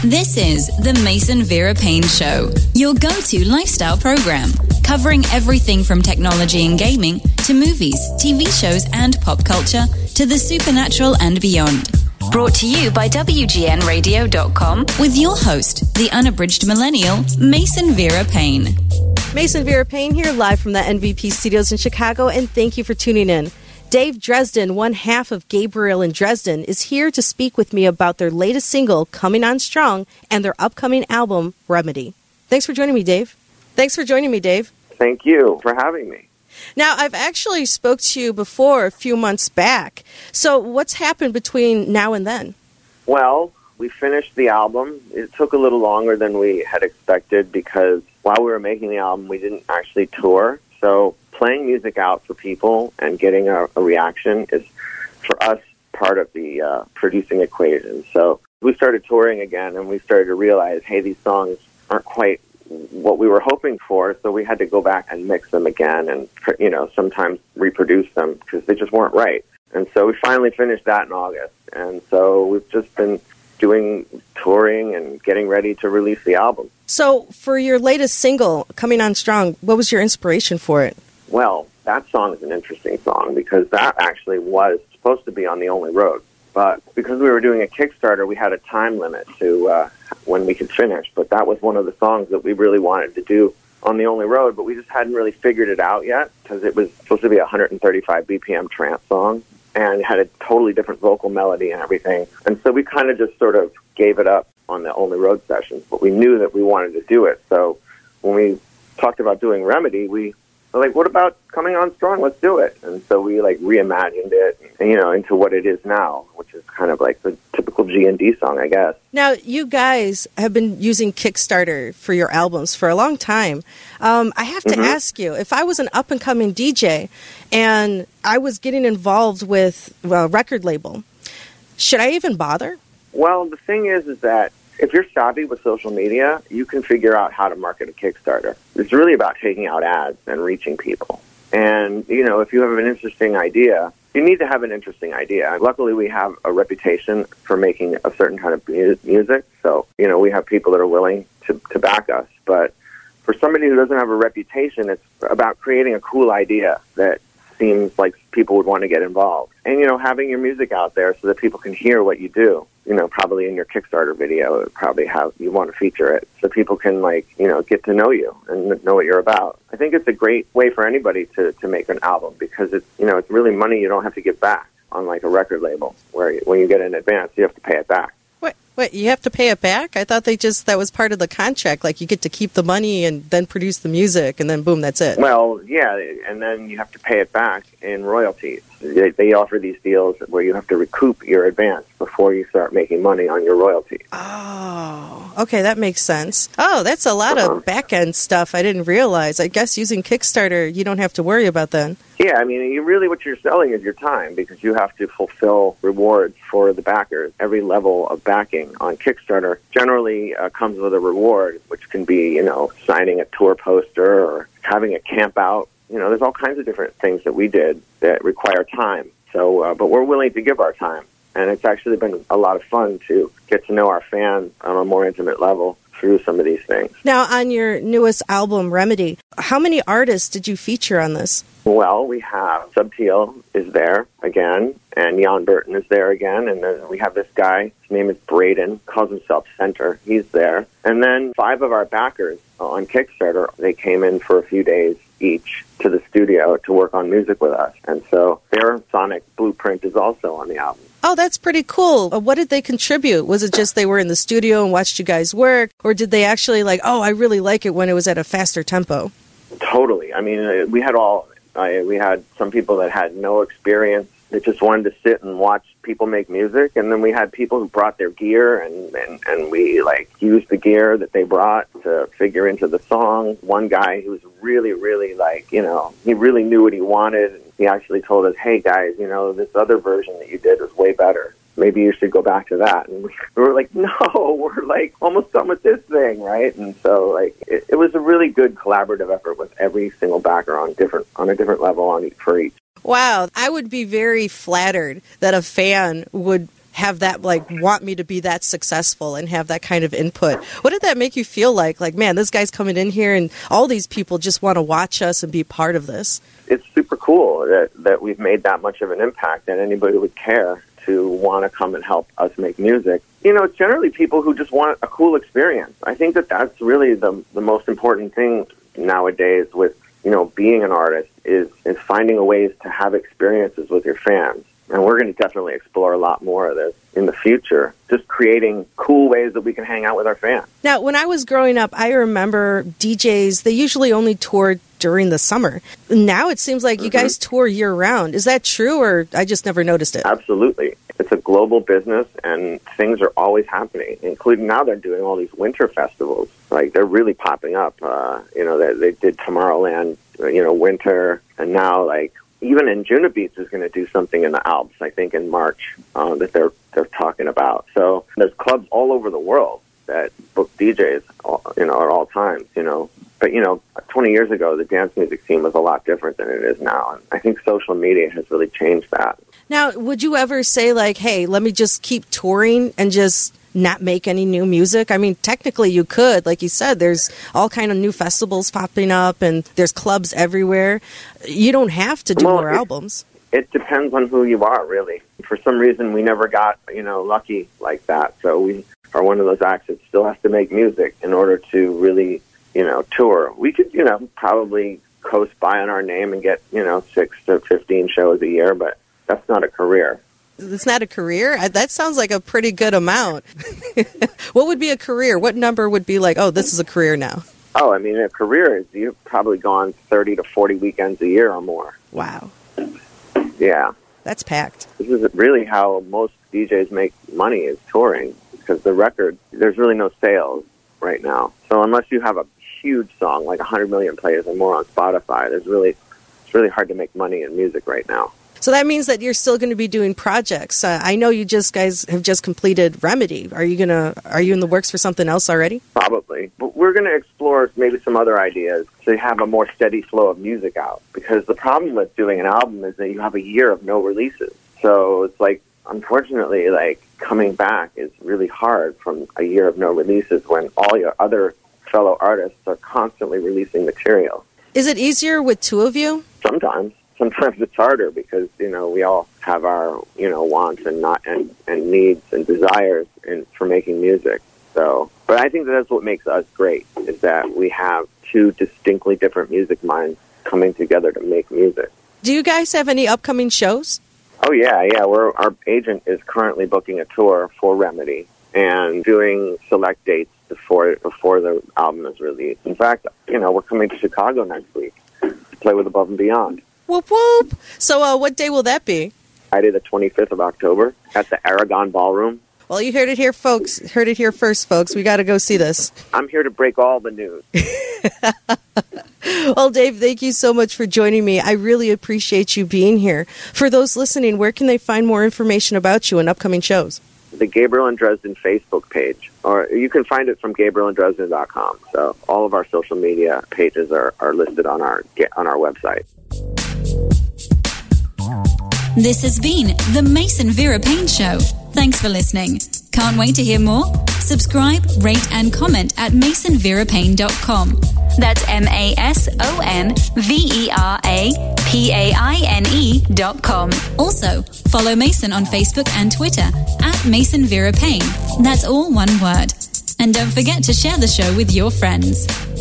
This is the Mason Vera Payne Show, your go-to lifestyle program, covering everything from technology and gaming to movies, TV shows and pop culture to the supernatural and beyond. Brought to you by WGNradio.com with your host, the unabridged millennial, Mason Vera Payne. Mason Vera Payne here, live from the NVP studios in Chicago, and thank you for tuning in. Dave Dresden, one half of Gabriel and Dresden, is here to speak with me about their latest single, Coming On Strong, and their upcoming album, Remedy. Thanks for joining me, Dave. Thank you for having me. Now, I've actually spoke to you before a few months back. So what's happened between now and then? Well, we finished the album. It took a little longer than we had expected because while we were making the album, we didn't actually tour. So playing music out for people and getting a reaction is, for us, part of the producing equation. So we started touring again, and we started to realize, hey, these songs aren't quite what we were hoping for, so we had to go back and mix them again and, sometimes reproduce them because they just weren't right. And so we finally finished that in August. And so we've just been doing touring and getting ready to release the album. So for your latest single, Coming On Strong, what was your inspiration for it? Well, that song is an interesting song because that actually was supposed to be on The Only Road. But because we were doing a Kickstarter, we had a time limit to when we could finish. But that was one of the songs that we really wanted to do on The Only Road, but we just hadn't really figured it out yet because it was supposed to be a 135 BPM trance song and had a totally different vocal melody and everything. And so we kind of just sort of gave it up on The Only Road sessions, but we knew that we wanted to do it. So when we talked about doing Remedy, we were like, what about Coming On Strong? Let's do it. And so we reimagined it, into what it is now, which is kind of like the typical G&D song, I guess. Now, you guys have been using Kickstarter for your albums for a long time. I have to ask you, if I was an up-and-coming DJ and I was getting involved with a record label, should I even bother? Well, the thing is that if you're savvy with social media, you can figure out how to market a Kickstarter. It's really about taking out ads and reaching people. And, if you have an interesting idea, you need to have an interesting idea. Luckily, we have a reputation for making a certain kind of music. So, we have people that are willing to back us. But for somebody who doesn't have a reputation, it's about creating a cool idea that seems like people would want to get involved. And, having your music out there so that people can hear what you do. Probably in your Kickstarter video, it probably you want to feature it so people can get to know you and know what you're about. I think it's a great way for anybody to make an album because it's really money you don't have to give back, unlike a record label where when you get in advance, you have to pay it back. Wait, you have to pay it back? I thought that was part of the contract. Like you get to keep the money and then produce the music and then boom, that's it. Well, yeah, and then you have to pay it back in royalties. They offer these deals where you have to recoup your advance before you start making money on your royalties. Oh, okay, that makes sense. Oh, that's a lot of back-end stuff I didn't realize. I guess using Kickstarter, you don't have to worry about that. Yeah, what you're selling is your time because you have to fulfill rewards for the backers. Every level of backing on Kickstarter generally comes with a reward, which can be, signing a tour poster or having a camp out. There's all kinds of different things that we did that require time. So, but we're willing to give our time. And it's actually been a lot of fun to get to know our fans on a more intimate level through some of these things. Now, on your newest album, Remedy, how many artists did you feature on this? Well, we have Subtil is there again, and Jan Burton is there again, and then we have this guy, his name is Braden, calls himself Center, he's there. And then 5 of our backers on Kickstarter, they came in for a few days each to the studio to work on music with us. And so their sonic blueprint is also on the album. Oh, that's pretty cool. What did they contribute? Was it just they were in the studio and watched you guys work? Or did they actually I really like it when it was at a faster tempo? Totally. We had some people that had no experience that just wanted to sit and watch people make music. And then we had people who brought their gear and we used the gear that they brought to figure into the song. One guy who was really, really he really knew what he wanted. He actually told us, hey guys, this other version that you did was way better. Maybe you should go back to that. And we were like, no, we're almost done with this thing, right? And so it was a really good collaborative effort with every single backer on a different level for each. Wow, I would be very flattered that a fan would have that, like, want me to be that successful and have that kind of input. What did that make you feel like? Like, man, this guy's coming in here and all these people just want to watch us and be part of this. It's super cool that we've made that much of an impact, that anybody would care to want to come and help us make music. You know, it's generally people who just want a cool experience. I think that that's really the most important thing nowadays with, you know, being an artist is finding ways to have experiences with your fans. And we're going to definitely explore a lot more of this in the future, just creating cool ways that we can hang out with our fans. Now, when I was growing up, I remember DJs, they usually only toured during the summer. Now it seems like you guys tour year-round. Is that true, or I just never noticed it? Absolutely. It's a global business, and things are always happening, including now they're doing all these winter festivals. Like, they're really popping up. You know, they did Tomorrowland, you know, winter, and now, like, even Injuna Beats is going to do something in the Alps, I think, in March, that they're talking about. So there's clubs all over the world that book DJs, you know, at all times, you know. But, you know, 20 years ago, the dance music scene was a lot different than it is now. And I think social media has really changed that. Now, would you ever say, like, hey, let me just keep touring and just not make any new music? I mean, technically you could. Like you said, there's all kind of new festivals popping up and there's clubs everywhere. You don't have to do more albums. It depends on who you are, really. For some reason, we never got, you know, lucky like that. So we are one of those acts that still has to make music in order to really, you know, tour. We could, you know, probably coast by on our name and get, you know, 6 to 15 shows a year, but that's not a career. It's not a career? That sounds like a pretty good amount. What would be a career? What number would be like, oh, this is a career now? Oh, I mean, a career is you've probably gone 30 to 40 weekends a year or more. Wow. Yeah. That's packed. This is really how most DJs make money, is touring, because the record, there's really no sales right now. So unless you have a huge song, like 100 million plays or more on Spotify, it's really hard to make money in music right now. So that means that you're still going to be doing projects. I know you guys have just completed Remedy. Are you in the works for something else already? Probably. But we're going to explore maybe some other ideas to have a more steady flow of music out. Because the problem with doing an album is that you have a year of no releases. So it's like, unfortunately, like, coming back is really hard from a year of no releases when all your other fellow artists are constantly releasing material. Is it easier with two of you? Sometimes it's harder because, you know, we all have our, you know, wants and needs and desires for making music. So, but I think that's what makes us great, is that we have two distinctly different music minds coming together to make music. Do you guys have any upcoming shows? Oh, yeah. Our agent is currently booking a tour for Remedy and doing select dates before the album is released. In fact, you know, we're coming to Chicago next week to play with Above and Beyond. Whoop, whoop. So what day will that be? Friday the 25th of October at the Aragon Ballroom. Well, you heard it here, folks. Heard it here first, folks. We got to go see this. I'm here to break all the news. Well, Dave, thank you so much for joining me. I really appreciate you being here. For those listening, where can they find more information about you and upcoming shows? The Gabriel and Dresden Facebook page, or you can find it from GabrielAndDresden.com. So all of our social media pages are listed on our website. This has been the Mason Vera Payne Show. Thanks for listening. Can't wait to hear more? Subscribe, rate, and comment at MasonVeraPayne.com. That's MasonVeraPayne.com. Also, follow Mason on Facebook and Twitter at Mason Vera Payne. That's all one word. And don't forget to share the show with your friends.